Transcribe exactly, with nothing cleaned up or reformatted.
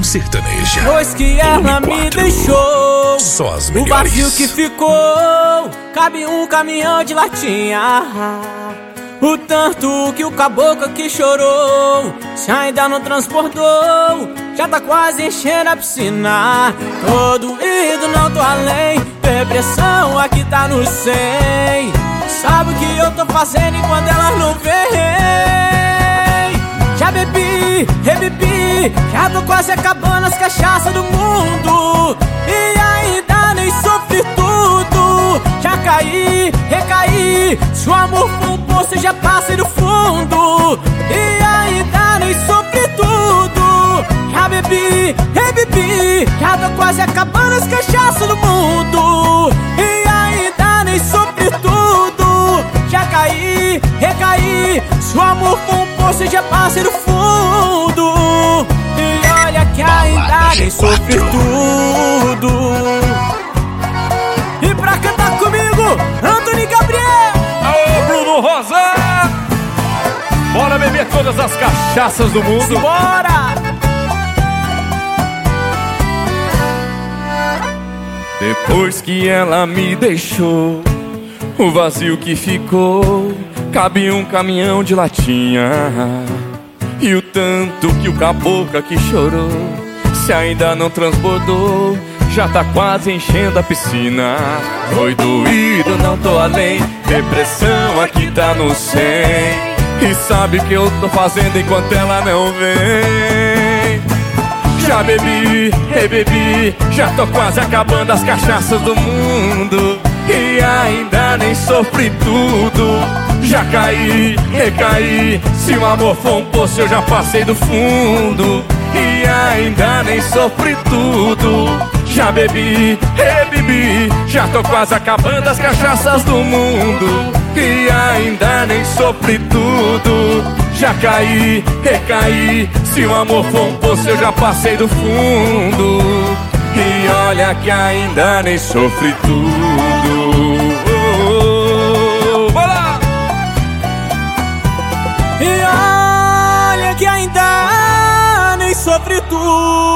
sertaneja. Pois que ela me deixou, só as o melhores. vazio que ficou, cabe um caminhão de latinha. O tanto que o caboclo que chorou, se ainda não transbordou, já tá quase enchendo a piscina. Tô doído, não tô além, depressão aqui tá no cem. Sabe o que eu tô fazendo enquanto elas não vem? Já bebi, rebebi, já tô quase acabando as cachaças do mundo, e ainda nem sofri tudo. Já caí, recaí, se o amor for um poço eu já passei do fundo, e ainda nem sofri tudo. Já bebi, rebebi, já tô quase acabando as cachaças do mundo, e ainda nem sofri tudo. Já caí, recaí, se o amor for um poço eu já passei do fundo, e olha que ainda nem sofri tudo. E pra cantar comigo, Antônio Gabriel. Aô, Bruno Rosa! Bora beber todas as cachaças do mundo. Bora! Depois que ela me deixou, o vazio que ficou, cabe um caminhão de latinha. E o tanto que o caboclo aqui chorou, se ainda não transbordou, já tá quase enchendo a piscina. Foi doído, não tô além, depressão aqui tá no cem. E sabe o que eu tô fazendo enquanto ela não vem? Já bebi, rebebi, já tô quase acabando as cachaças do mundo, e ainda nem sofri tudo. Já caí, recaí, se o amor for um poço eu já passei do fundo, e ainda nem sofri tudo. Já bebi, rebebi, já tô quase acabando as cachaças do mundo, e ainda nem sofri tudo. Já caí, recaí, se o amor for um poço eu já passei do fundo, e olha que ainda nem sofri tudo. Oh, oh, oh, E olha que ainda nem sofri tudo.